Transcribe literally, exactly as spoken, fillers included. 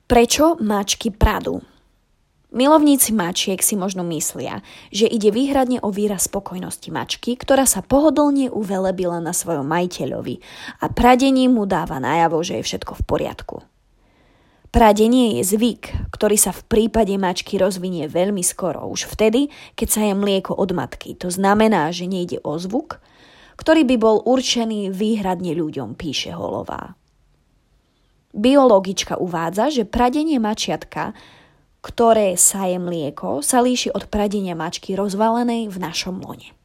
Prečo mačky pradú? Milovníci mačiek si možno myslia, že ide výhradne o výraz spokojnosti mačky, ktorá sa pohodlne uvelebila na svojom majiteľovi a pradením mu dáva najavo, že je všetko v poriadku. Pradenie je zvyk, ktorý sa v prípade mačky rozvinie veľmi skoro, už vtedy, keď sa je mlieko od matky. To znamená, že nejde o zvuk, ktorý by bol určený výhradne ľuďom, píše Holová. Biologička uvádza, že pradenie mačiatka, ktoré saje mlieko, sa líši od pradenia mačky rozvalenej v našom lone.